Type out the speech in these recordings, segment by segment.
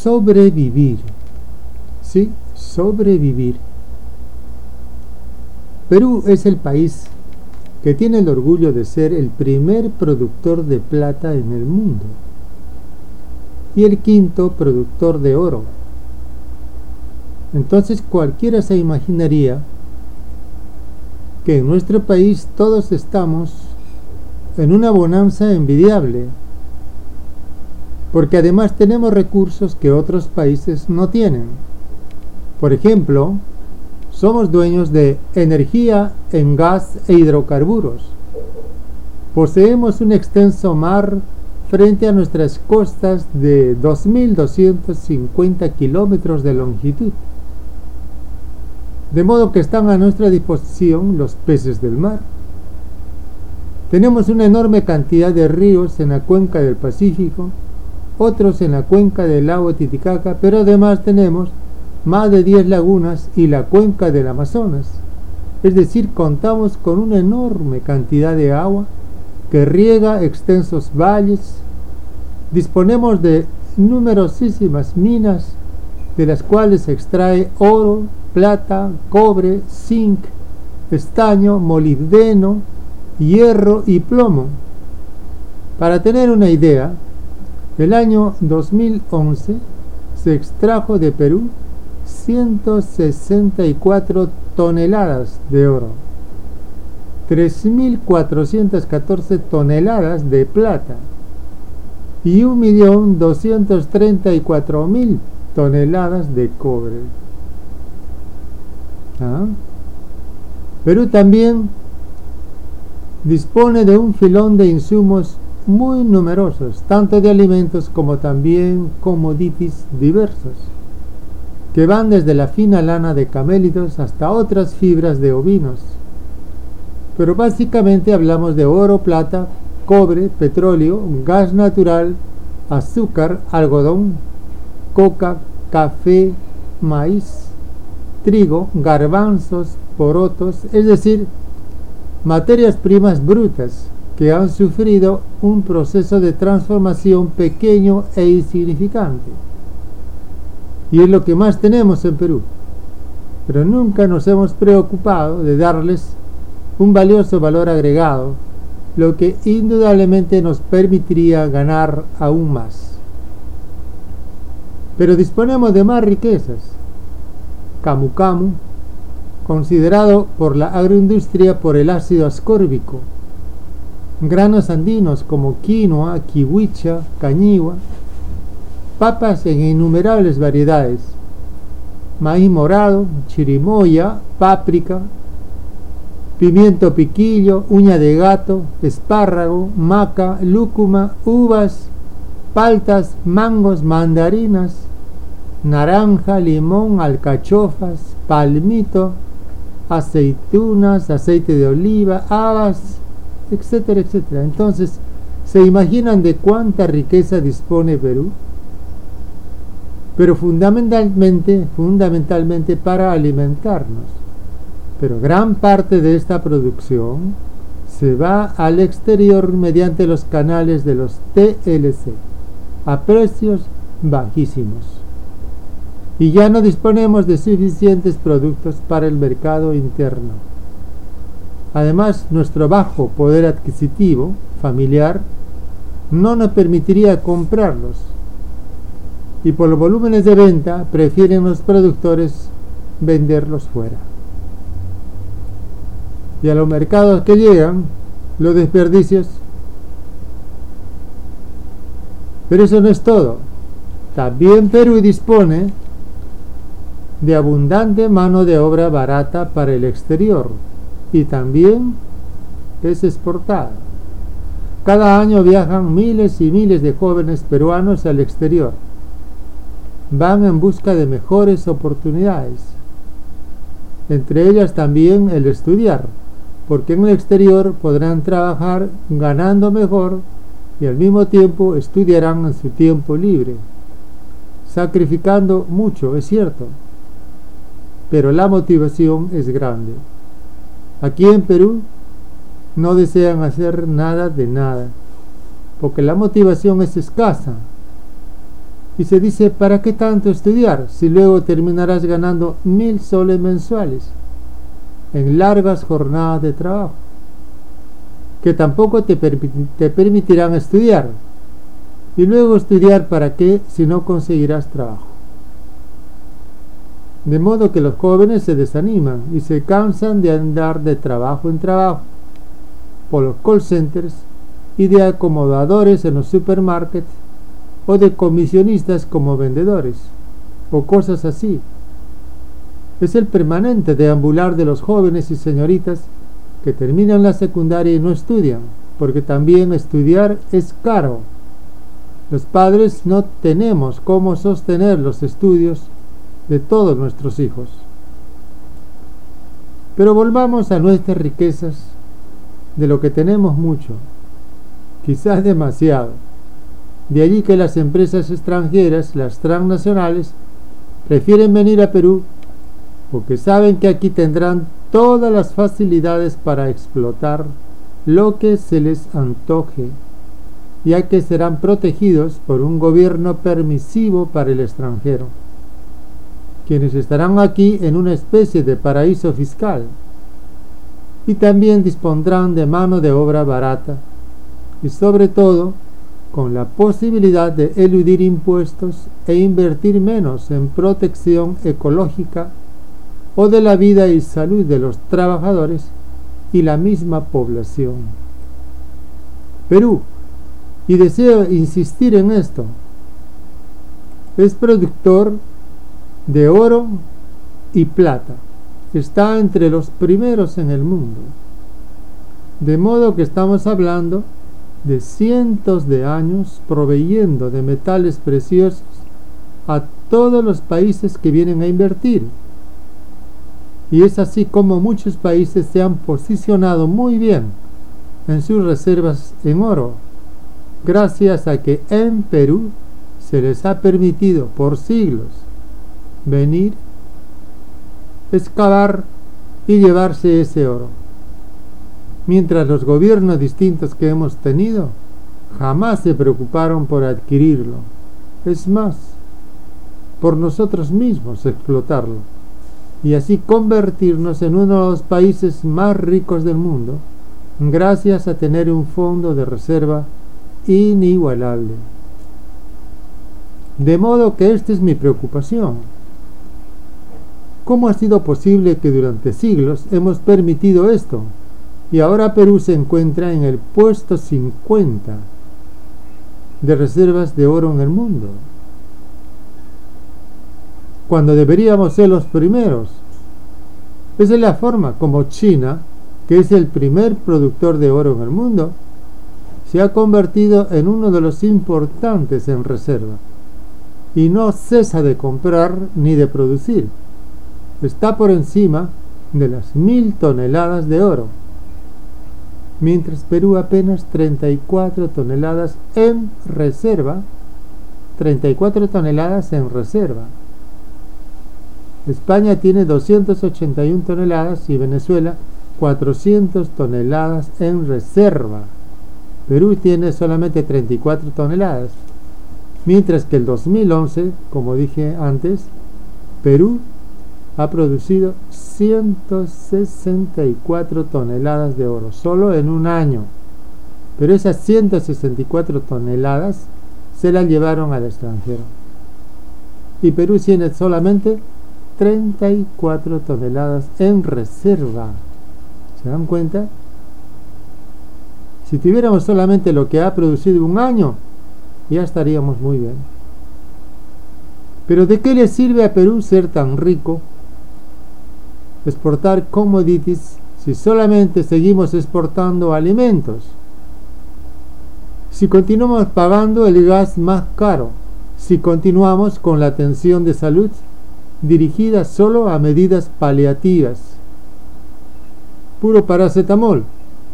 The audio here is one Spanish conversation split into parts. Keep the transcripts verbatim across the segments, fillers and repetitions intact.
sobrevivir. Sí, sobrevivir. Perú es el país que tiene el orgullo de ser el primer productor de plata en el mundo y el quinto productor de oro. Entonces cualquiera se imaginaría que en nuestro país todos estamos en una bonanza envidiable, porque además tenemos recursos que otros países no tienen. Por ejemplo, somos dueños de energía en gas e hidrocarburos. Poseemos un extenso mar frente a nuestras costas de dos mil doscientos cincuenta kilómetros de longitud. De modo que están a nuestra disposición los peces del mar. Tenemos una enorme cantidad de ríos en la cuenca del Pacífico, otros en la cuenca del lago Titicaca, pero además tenemos más de diez lagunas y la cuenca del Amazonas. Es decir, contamos con una enorme cantidad de agua que riega extensos valles. Disponemos de numerosísimas minas de las cuales se extrae oro, plata, cobre, zinc, estaño, molibdeno, hierro y plomo. Para tener una idea, el año dos mil once se extrajo de Perú ciento sesenta y cuatro toneladas de oro, tres mil cuatrocientas catorce toneladas de plata y un millón doscientos treinta y cuatro mil toneladas de cobre. ¿Ah? Perú también dispone de un filón de insumos muy numerosos, tanto de alimentos como también commodities diversos, que van desde la fina lana de camélidos hasta otras fibras de ovinos. Pero básicamente hablamos de oro, plata, cobre, petróleo, gas natural, azúcar, algodón, coca, café, maíz, trigo, garbanzos, porotos, es decir, materias primas brutas que han sufrido un proceso de transformación pequeño e insignificante. Y es lo que más tenemos en Perú, pero nunca nos hemos preocupado de darles un valioso valor agregado, lo que indudablemente nos permitiría ganar aún más. Pero disponemos de más riquezas. Camu camu, considerado por la agroindustria por el ácido ascórbico, granos andinos como quinoa, kiwicha, cañigua, papas en innumerables variedades, maíz morado, chirimoya, páprica, pimiento piquillo, uña de gato, espárrago, maca, lúcuma, uvas, paltas, mangos, mandarinas, naranja, limón, alcachofas, palmito, aceitunas, aceite de oliva, habas, etcétera, etcétera. Entonces, ¿se imaginan de cuánta riqueza dispone Perú? Pero fundamentalmente, fundamentalmente para alimentarnos. Pero gran parte de esta producción se va al exterior mediante los canales de los T L C, a precios bajísimos. Y ya no disponemos de suficientes productos para el mercado interno. Además, nuestro bajo poder adquisitivo familiar no nos permitiría comprarlos. Y por los volúmenes de venta prefieren los productores venderlos fuera. Y a los mercados que llegan, los desperdicios. Pero eso no es todo. También Perú dispone de abundante mano de obra barata para el exterior y también es exportada. Cada año viajan miles y miles de jóvenes peruanos al exterior. Van en busca de mejores oportunidades, entre ellas también el estudiar, porque en el exterior podrán trabajar ganando mejor y al mismo tiempo estudiarán en su tiempo libre, sacrificando mucho, es cierto, pero la motivación es grande. Aquí en Perú no desean hacer nada de nada, porque la motivación es escasa. Y se dice, ¿para qué tanto estudiar si luego terminarás ganando mil soles mensuales en largas jornadas de trabajo, que tampoco te, per te permitirán estudiar? Y luego estudiar para qué si no conseguirás trabajo. De modo que los jóvenes se desaniman y se cansan de andar de trabajo en trabajo por los call centers y de acomodadores en los supermarkets o de comisionistas como vendedores o cosas así. Es el permanente deambular de los jóvenes y señoritas que terminan la secundaria y no estudian, porque también estudiar es caro. Los padres no tenemos cómo sostener los estudios de todos nuestros hijos. Pero volvamos a nuestras riquezas, de lo que tenemos mucho, quizás demasiado. De allí que las empresas extranjeras, las transnacionales, prefieren venir a Perú porque saben que aquí tendrán todas las facilidades para explotar lo que se les antoje, ya que serán protegidos por un gobierno permisivo para el extranjero, quienes estarán aquí en una especie de paraíso fiscal, y también dispondrán de mano de obra barata, y sobre todo con la posibilidad de eludir impuestos e invertir menos en protección ecológica o de la vida y salud de los trabajadores y la misma población. Perú, y deseo insistir en esto, es productor de oro y plata. Está entre los primeros en el mundo. De modo que estamos hablando de cientos de años proveyendo de metales preciosos a todos los países que vienen a invertir. Y es así como muchos países se han posicionado muy bien en sus reservas en oro, gracias a que en Perú se les ha permitido por siglos venir, excavar y llevarse ese oro, mientras los gobiernos distintos que hemos tenido jamás se preocuparon por adquirirlo, es más, por nosotros mismos explotarlo, y así convertirnos en uno de los países más ricos del mundo, gracias a tener un fondo de reserva inigualable. De modo que esta es mi preocupación. ¿Cómo ha sido posible que durante siglos hemos permitido esto? Y ahora Perú se encuentra en el puesto cincuenta de reservas de oro en el mundo, cuando deberíamos ser los primeros. Esa es la forma como China, que es el primer productor de oro en el mundo, se ha convertido en uno de los importantes en reserva y no cesa de comprar ni de producir. Está por encima de las mil toneladas de oro, mientras Perú apenas treinta y cuatro toneladas en reserva, treinta y cuatro toneladas en reserva. España tiene doscientas ochenta y una toneladas y Venezuela cuatrocientas toneladas en reserva. Perú tiene solamente treinta y cuatro toneladas, mientras que el dos mil once, como dije antes, Perú ha producido ciento sesenta y cuatro toneladas de oro solo en un año, pero esas ciento sesenta y cuatro toneladas se las llevaron al extranjero y Perú tiene solamente treinta y cuatro toneladas en reserva. ¿Se dan cuenta? Si tuviéramos solamente lo que ha producido un año, ya estaríamos muy bien. Pero ¿de qué le sirve a Perú ser tan rico, exportar commodities, si solamente seguimos exportando alimentos? Si continuamos pagando el gas más caro, si continuamos con la atención de salud dirigida solo a medidas paliativas, puro paracetamol,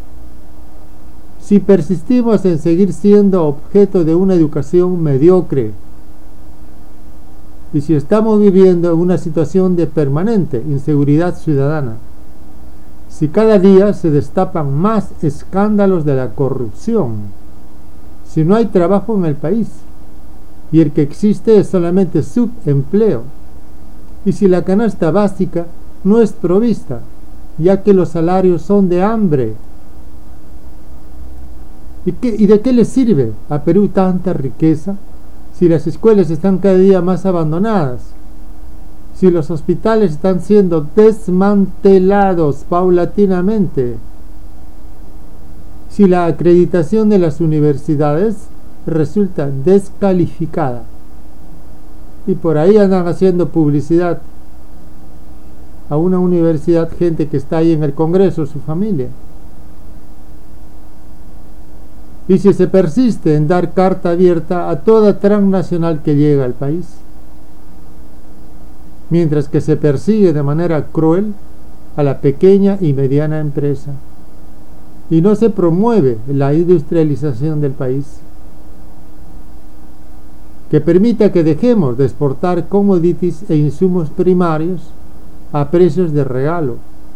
si persistimos en seguir siendo objeto de una educación mediocre, y si estamos viviendo en una situación de permanente inseguridad ciudadana, si cada día se destapan más escándalos de la corrupción, si no hay trabajo en el país, y el que existe es solamente subempleo. Y si la canasta básica no es provista, ya que los salarios son de hambre, ¿y, qué, y de qué le sirve a Perú tanta riqueza si las escuelas están cada día más abandonadas, si los hospitales están siendo desmantelados paulatinamente, si la acreditación de las universidades resulta descalificada? Y por ahí andan haciendo publicidad a una universidad gente que está ahí en el Congreso, su familia. Y si se persiste en dar carta abierta a toda transnacional que llega al país, mientras que se persigue de manera cruel a la pequeña y mediana empresa, y no se promueve la industrialización del país, que permita que dejemos de exportar commodities e insumos primarios a precios de regalo.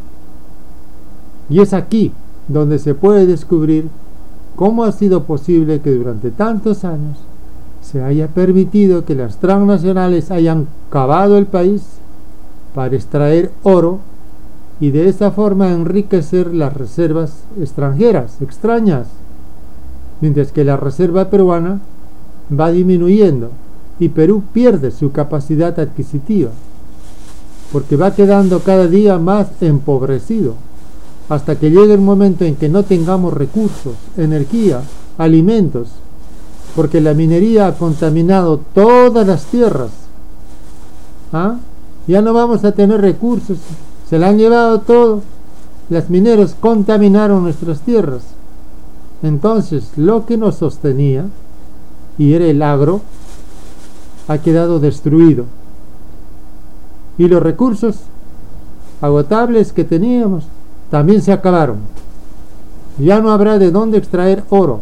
Y es aquí donde se puede descubrir cómo ha sido posible que durante tantos años se haya permitido que las transnacionales hayan cavado el país para extraer oro y de esa forma enriquecer las reservas extranjeras, extrañas, mientras que la reserva peruana va disminuyendo y Perú pierde su capacidad adquisitiva, porque va quedando cada día más empobrecido, hasta que llegue el momento en que no tengamos recursos, energía, alimentos, porque la minería ha contaminado todas las tierras. ¿Ah? Ya no vamos a tener recursos, se la han llevado todo, las mineras contaminaron nuestras tierras. Entonces lo que nos sostenía, y era el agro, ha quedado destruido, y los recursos agotables que teníamos también se acabaron. Ya no habrá de dónde extraer oro.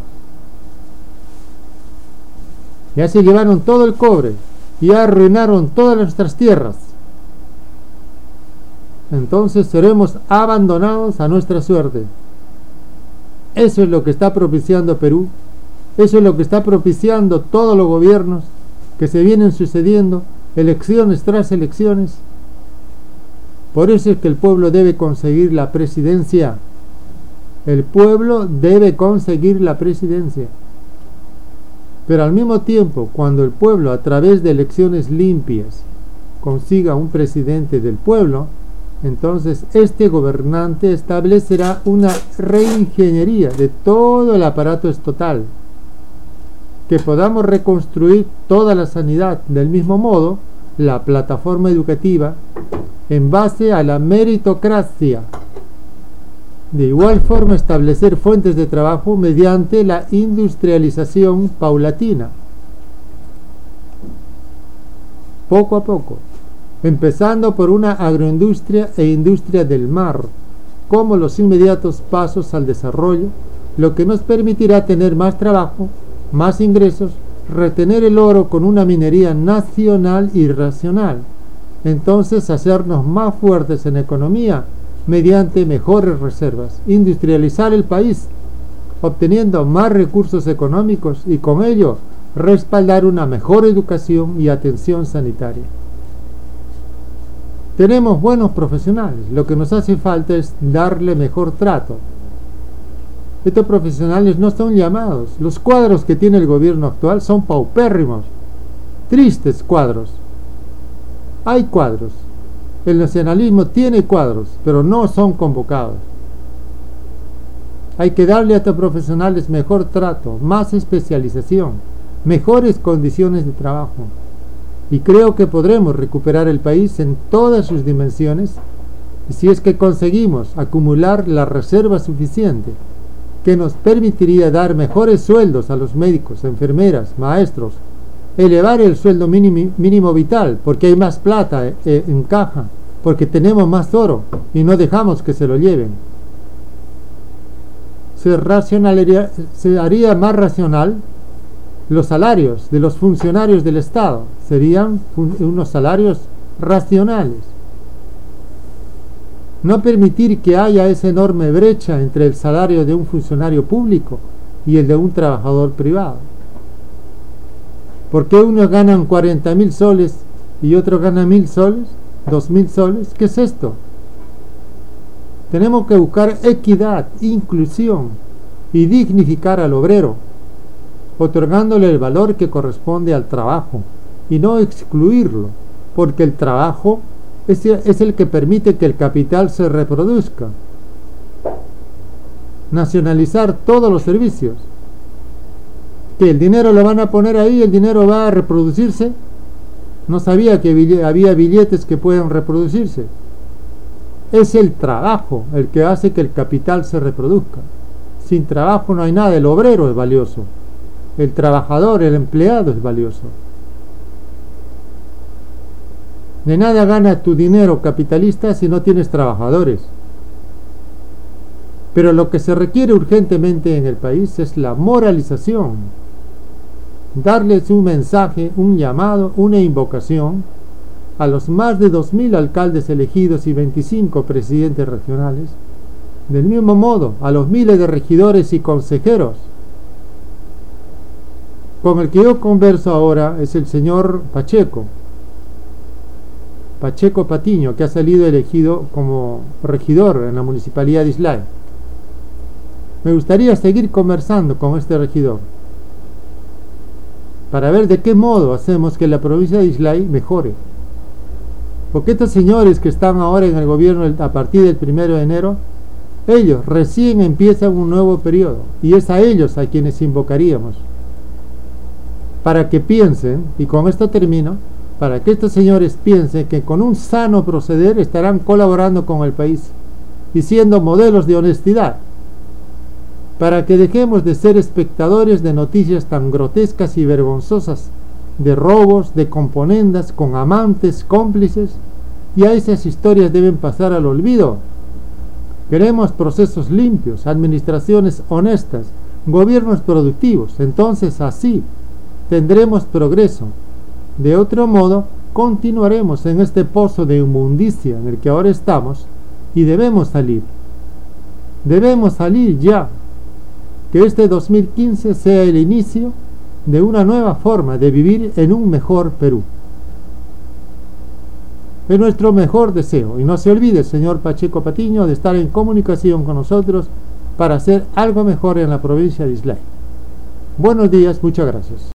Ya se llevaron todo el cobre, ya arruinaron todas nuestras tierras. Entonces seremos abandonados a nuestra suerte. Eso es lo que está propiciando Perú. Eso es lo que está propiciando todos los gobiernos que se vienen sucediendo, elecciones tras elecciones. Por eso es que el pueblo debe conseguir la presidencia. El pueblo debe conseguir la presidencia. Pero al mismo tiempo, cuando el pueblo, a través de elecciones limpias, consiga un presidente del pueblo, entonces este gobernante establecerá una reingeniería de todo el aparato estatal, que podamos reconstruir toda la sanidad, del mismo modo la plataforma educativa en base a la meritocracia. De igual forma establecer fuentes de trabajo mediante la industrialización paulatina, poco a poco, empezando por una agroindustria e industria del mar, como los inmediatos pasos al desarrollo, lo que nos permitirá tener más trabajo, más ingresos, retener el oro con una minería nacional y racional, entonces hacernos más fuertes en economía mediante mejores reservas, industrializar el país, obteniendo más recursos económicos y con ello respaldar una mejor educación y atención sanitaria. Tenemos buenos profesionales, lo que nos hace falta es darle mejor trato. Estos profesionales no son llamados. Los cuadros que tiene el gobierno actual son paupérrimos, tristes cuadros. Hay cuadros. El nacionalismo tiene cuadros, pero no son convocados. Hay que darle a estos profesionales mejor trato, más especialización, mejores condiciones de trabajo. Y creo que podremos recuperar el país en todas sus dimensiones si es que conseguimos acumular la reserva suficiente que nos permitiría dar mejores sueldos a los médicos, enfermeras, maestros, elevar el sueldo mínimo, mínimo vital, porque hay más plata eh, en caja, porque tenemos más oro y no dejamos que se lo lleven. Se racionalizaría, se haría más racional los salarios de los funcionarios del Estado, serían unos salarios racionales. No permitir que haya esa enorme brecha entre el salario de un funcionario público y el de un trabajador privado. ¿Por qué unos ganan cuarenta mil soles y otros ganan mil soles? ¿Dos mil soles? ¿Qué es esto? Tenemos que buscar equidad, inclusión y dignificar al obrero, otorgándole el valor que corresponde al trabajo y no excluirlo, porque el trabajo es, es el que permite que el capital se reproduzca. Nacionalizar todos los servicios. ¿Que el dinero lo van a poner ahí, el dinero va a reproducirse? No sabía que había billetes que pueden reproducirse. Es el trabajo el que hace que el capital se reproduzca. Sin trabajo no hay nada, el obrero es valioso. El trabajador, el empleado es valioso. De nada gana tu dinero capitalista si no tienes trabajadores. Pero lo que se requiere urgentemente en el país es la moralización. Darles un mensaje, un llamado, una invocación a los más de dos mil alcaldes elegidos y veinticinco presidentes regionales. Del mismo modo, a los miles de regidores y consejeros. Con el que yo converso ahora es el señor Pacheco. Pacheco Patiño, que ha salido elegido como regidor en la municipalidad de Islay. Me gustaría seguir conversando con este regidor para ver de qué modo hacemos que la provincia de Islay mejore. Porque estos señores que están ahora en el gobierno a partir del primero de enero, ellos recién empiezan un nuevo periodo y es a ellos a quienes invocaríamos para que piensen, y con esto termino, para que estos señores piensen que con un sano proceder estarán colaborando con el país y siendo modelos de honestidad, para que dejemos de ser espectadores de noticias tan grotescas y vergonzosas, de robos, de componendas con amantes, cómplices, y a esas historias deben pasar al olvido. Queremos procesos limpios, administraciones honestas, gobiernos productivos, entonces así tendremos progreso. De otro modo, continuaremos en este pozo de inmundicia en el que ahora estamos y debemos salir. Debemos salir ya. Que este dos mil quince sea el inicio de una nueva forma de vivir en un mejor Perú. Es nuestro mejor deseo. Y no se olvide, señor Pacheco Patiño, de estar en comunicación con nosotros para hacer algo mejor en la provincia de Islay. Buenos días, muchas gracias.